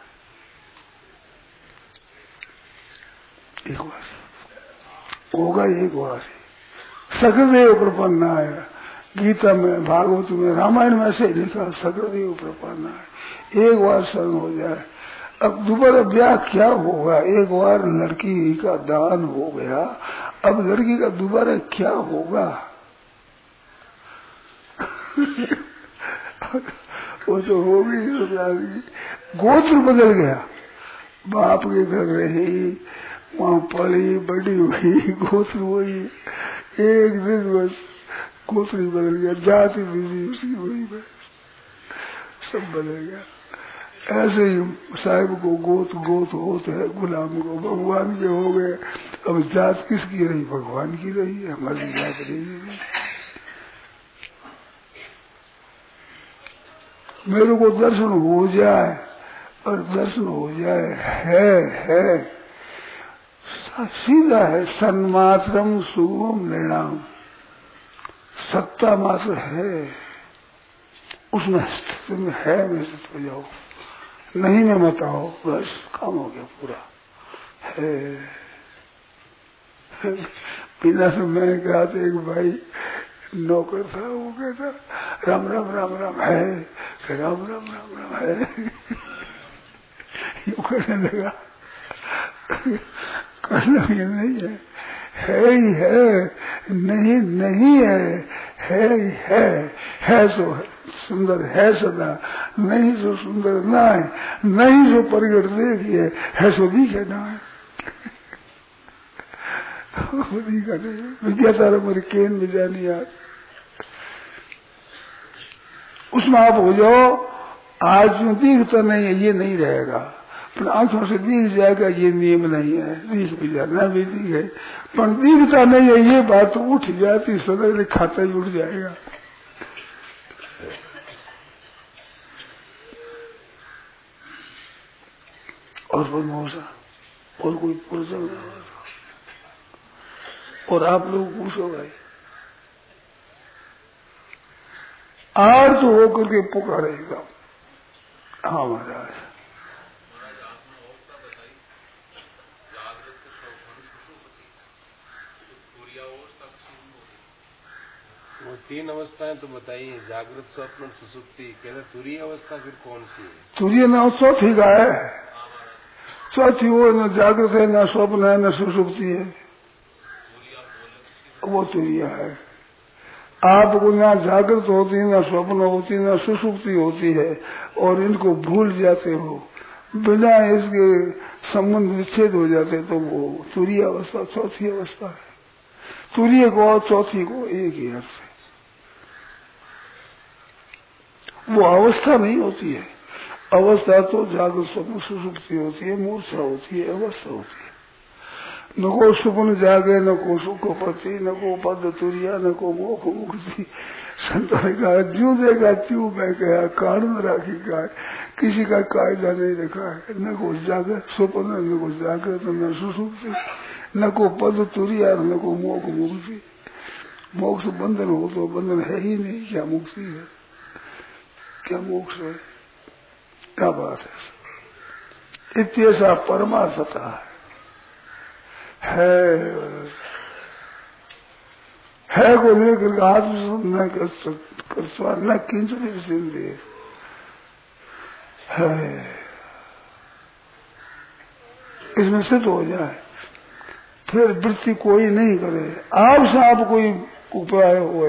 एक बार होगा, एक बार सकदेव प्रपन्ना है। गीता में, भागवत में, रामायण में से लिखा सकदेव प्रपन्ना है। एक बार शरण हो जाए, अब दोबारा ब्याह क्या होगा? एक बार लड़की का दान हो गया, अब लड़की का दोबारा क्या होगा? वो तो हो गई, गोत्र बदल गया। बाप के घर रही, वहां पली बड़ी हुई, गोत्र वही, एक दिन बस गोत्र ही बदल गया, जाति भी उसकी वही, सब बदल गया। ऐसे ही साहिब को गोत गोत होते है, गुलाम को भगवान के हो गए। अब जात किसकी रही? भगवान की रही है, हमारी जात रही है। मेरे को दर्शन हो जाए, और दर्शन हो जाए है है सीधा है, सन्मात्रम शुभम निर्णाम, सत्ता मात्र है, उसमें स्थिति में है, में स्थित हो जाओ, नहीं में मत आओ, बस काम हो गया पूरा है। बिना से मैं कहा था, एक भाई नौकर था, वो कहता राम राम राम राम है, राम राम राम राम है, यूं करने लगा। करना ये नहीं है, है ही है, नहीं नहीं है, है ही है, है सो सुंदर है सदा, नहीं सो सुंदर ना है, नहीं सो प्रगट देखिए, है सो दिखे ना है। विद्या तारा मेरी केन में जानी यार, उसमें आप हो जाओ। आज जो दिखता नहीं है ये नहीं रहेगा, पर आंखों से दिख जाएगा ये नियम नहीं है, दिख भी जाना भी दिख है, पर दिखता नहीं है ये बात उठ जाती, सदैव खाता ही उठ जाएगा। और बनमोसा और कोई पुरुषन और आप लोग पूछो भाई, आर्त होकर के पुकारेगा। हाँ महाराज, वो तीन अवस्थाएं तो बताइए, जागृत, स्वप्न, सुसुप्ति। कहते तुरीय अवस्था फिर कौन सी है? तुरीय ना चौथी का है, चौथी वो न जागृत है, न स्वप्न है, न सुसुप्ति है, वो तुरीय है। आपको ना जागृत होती, ना स्वप्न होती, ना सुसुप्ति होती है, और इनको भूल जाते हो, बिना इसके संबंध विच्छेद हो जाते, तो वो तुरीय अवस्था, चौथी अवस्था है। तुरीय को और चौथी को एक ही अर्थ है। वो अवस्था नहीं होती है, अवस्था तो जागृत, स्वप्न, सुसुप्ति होती है, मूर्छा होती है, अवस्था होती है। न को सुपन जागे, न को सुख पति, न को पद तुरिया, न को मोख मुक्ति। संत ने कहा ज्यों देगा त्यों मैं कहा, कानून राखी का किसी का कायदा नहीं रखा है। न को जागृत स्वप्न, न को जागृत, न सुसुप्ति, न को पद तुरिया, न को मोख मुक्ति। मोक्ष बंधन हो तो बंधन है ही नहीं, क्या मुक्ति है, क्या मोक्ष है, क्या बात है। इत्यसा परमार्थता है, है है को लेकर हाथ में न कर सकता, न किंचन सिंधे है, इसमें सिद्ध हो जाए, फिर वृत्ति कोई नहीं करे। आपसे आप कोई उपाय हो,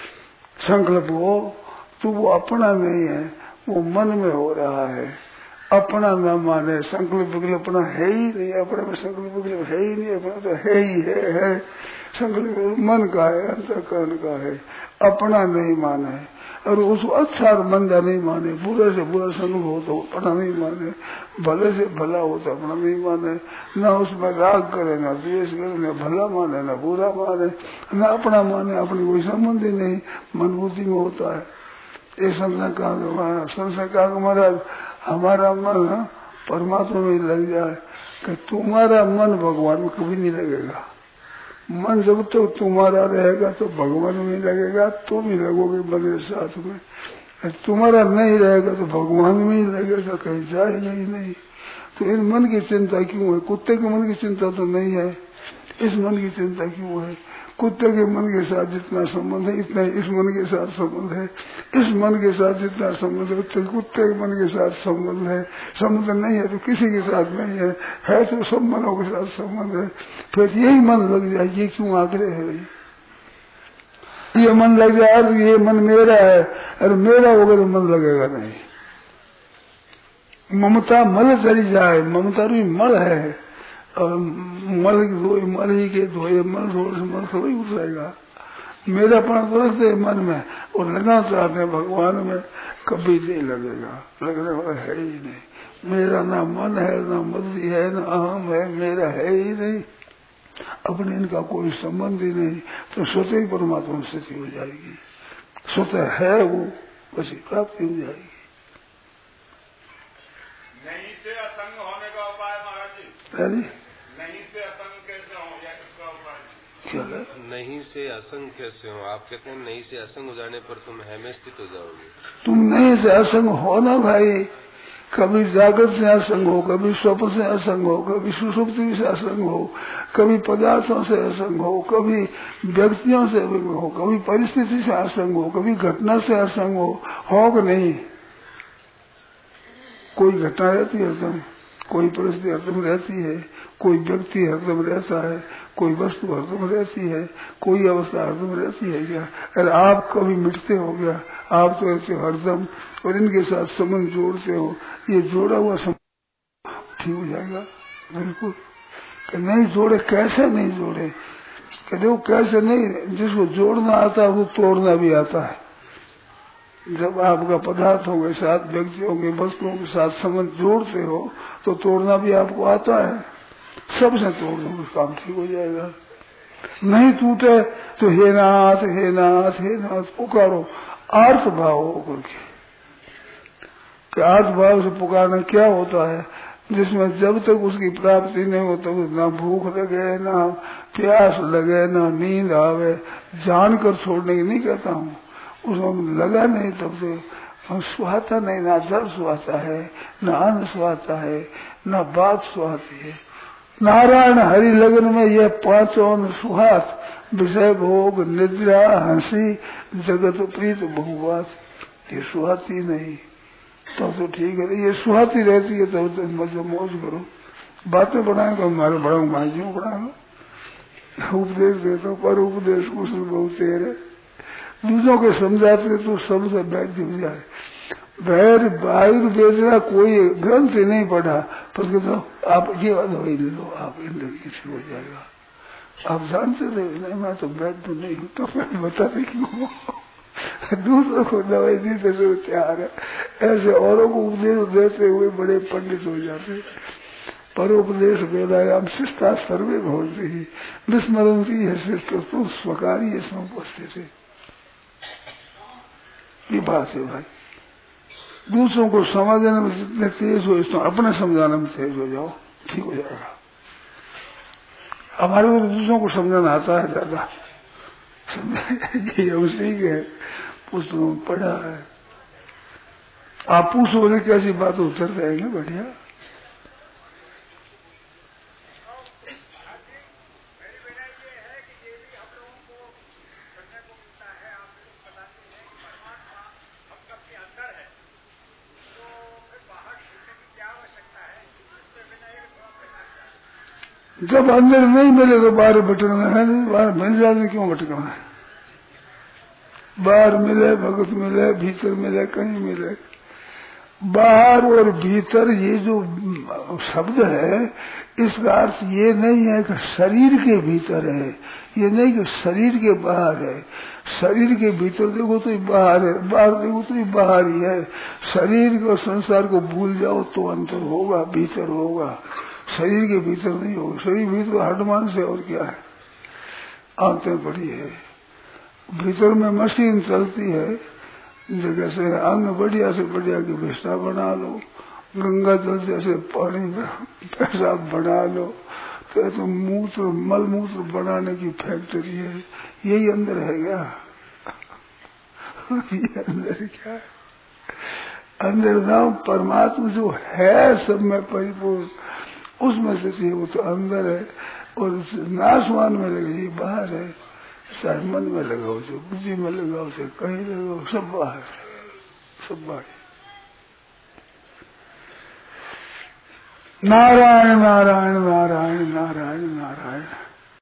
संकल्प हो, तो वो अपना नहीं है, वो मन में हो रहा है। अपना न माने, संकल्प विकल्प अपना है ही नहीं, अपने में संकल्प विकल्प है ही नहीं, अपना तो है ही है, है। संकल्प मन का है, अंतःकरण का है, अपना नहीं माने और उसको अच्छा और मंदा नहीं माने, बुरे से बुरा संकल्प हो तो अपना नहीं माने, भले से भला हो तो अपना नहीं माने, न उसमें राग करे, न द्वेष करे, न भला माने न बुरा माने, न अपना माने, अपनी कोई संबंध ही नहीं, मन बुद्धि में होता है। ये संशय कहा संशय कहा महाराज हमारा मन परमात्मा में लग जाए कि तुम्हारा मन भगवान में कभी नहीं लगेगा। मन जब तक तो तुम्हारा रहेगा तो भगवान में लगेगा, तुम ही लगोगे मन के साथ में। तुम्हारा नहीं रहेगा तो भगवान में ही लगेगा, कहीं जाएगा ही नहीं। तो इन मन की चिंता क्यों है? कुत्ते के मन की चिंता तो नहीं है, इस मन की चिंता क्यों है? कुत्ते के मन के साथ जितना संबंध है इतना इस मन के साथ संबंध है, इस मन के साथ जितना संबंध है उतना कुत्ते के मन के साथ संबंध है। संबंध नहीं है तो किसी के साथ नहीं है, है तो सब मनों के साथ संबंध है। फिर यही मन लग जाए, ये क्यों आग्रह है? ये मन लग जाए और ये मन मेरा है, और मेरा होगा तो मन लगेगा नहीं। ममता मल चली जाए, ममता भी मल है और मल धोए मल ही के धोए, मल धोने से मल थोड़ी उतरेगा। मेरा अपना तो रखते मन में और लगना चाहते हैं भगवान में, कभी नहीं लगेगा, लगने वाला है ही नहीं। मेरा ना मन है, ना मर्जी है, ना अहम है, मेरा है ही नहीं, अपने इनका कोई संबंध ही नहीं। तो स्वतः ही परमात्मा स्थिति हो जाएगी, स्वतः है वो वैसी प्राप्ति हो जाएगी। नहीं से असंग होने का उपाय महाराज जी? नहीं से असंग कैसे हो, या किसका उपाय? क्या है? नहीं से असंग कैसे हो? आप कहते हैं नहीं से असंग हो जाने पर तुम है में स्थित हो जाओगे। तुम नहीं से असंग हो ना भाई, कभी जागृत से असंग हो, कभी स्वप्न से असंग हो, कभी सुषुप्ति से असंग हो, कभी पदार्थों से असंग हो, कभी व्यक्तियों से हो, कभी परिस्थिति से असंग हो, कभी घटना से असंग हो, हो कि नहीं? कोई घटना रहती है हरदम, कोई परिस्थिति हरदम रहती है, कोई व्यक्ति हरदम रहता है, कोई वस्तु हरदम रहती है, कोई अवस्था हरदम रहती है क्या? अरे आप कभी मिटते हो गया? आप तो ऐसे हरदम और इनके साथ संबंध जोड़ते हो, ये जोड़ा हुआ संबंध ठीक हो जाएगा बिल्कुल। नहीं जोड़े, कैसे नहीं जोड़े? कहते वो कैसे नहीं, जिसको जोड़ना आता है वो तोड़ना भी आता है। जब आपका पदार्थों के साथ, व्यक्तियों के, वस्तुओं के साथ संबंध जोड़ते हो तो तोड़ना भी आपको आता है। सबसे तोड़ दो, काम ठीक हो जाएगा। नहीं टूटे तो हे नाथ हे नाथ हे नाथ पुकारो, अर्थ भाव होकर के। अर्थ भाव से पुकारना क्या होता है? जिसमें जब तक उसकी प्राप्ति नहीं हो तब ना भूख लगे, ना प्यास लगे, ना नींद आवे, जानकर छोड़ने की नहीं कहता हूँ, उसमें लगा नहीं तब से हम सुहाता नहीं, ना जल सुहाता है, ना अन्न सुहाता है, ना बात सुहाती है। नारायण हरि लगन में यह पांचों सुहात, विषय भोग, निद्रा, हंसी, जगत प्रीत बहुबात, ये सुहाती नहीं। तो तो ठीक है, ये सुहाती रहती है तब तो मजे मौज करो, बातें बनाएगा हमारे बड़ा मांझियों बनाएगा, उपदेश देता पर उपदेश कुछ बहुत तेरे दूसरों को समझाते तो सबसे बैठ हो जाए। बैर आयुर्वेद का कोई ग्रंथ ही नहीं पढ़ा, पर तो आप ये दवाई ले लो, आप किसी हो जाएगा। आप जानते थे नहीं, मैं तो बैठ तो नहीं हूँ, तो मैं बताते क्यों? दूसरों को दवाई देते तो तैयार है, ऐसे औरों को उपदेश देते हुए बड़े पंडित हो जाते। परोपदेश वेदायाम शिष्टा सर्वे भवती ही विस्मरती है शिष्ट तो स्वकारी है समुपस्थित। ये बात है भाई, दूसरों को समझने में जितने तेज हो इसमें अपने समझाने में तेज हो जाओ, ठीक हो जाएगा। हमारे को दूसरों को समझाना आता है ज्यादा, ये हम सीख है, पुस्तकों में पढ़ा है। आप पूछो बोले कैसी बात उत्तर रहेंगे बढ़िया। जब अंदर नहीं मिले तो बाहर भटकना है, बाहर मिल जाने क्यों भटकना है? बाहर मिले, भगत मिले, भीतर मिले, कहीं मिले, बाहर और भीतर ये जो शब्द है, इसका अर्थ ये नहीं है कि शरीर के भीतर है, ये नहीं कि शरीर के बाहर है। शरीर के भीतर देखो तो ये बाहर है, बाहर देखो तो ये बाहर ही है। शरीर और संसार को भूल जाओ तो अंतर होगा, भीतर होगा। शरीर के भीतर नहीं होगा। शरीर भीतर हनुमान से और क्या है, आंतें पड़ी है। भीतर में मशीन चलती है, जगह से अंग बढ़िया से बढ़िया की विष्ठा बना लो, गंगा जल जैसे पानी में पेशाब बना लो, तो, तो मूत्र मल मूत्र बनाने की फैक्ट्री है। यही अंदर है क्या? ये अंदर क्या है? अंदर नाम परमात्मा जो है सब में परिपूर्ण, उसमें से वो तो अंदर है। और नाशवान में लगे ये बाहर है। चाहे मन में लगाओ, जो बुद्धि में लगाओ, चाहे कहीं लगाओ, सब बाहर है, सब बाहर। नारायण नारायण नारायण नारायण नारायण।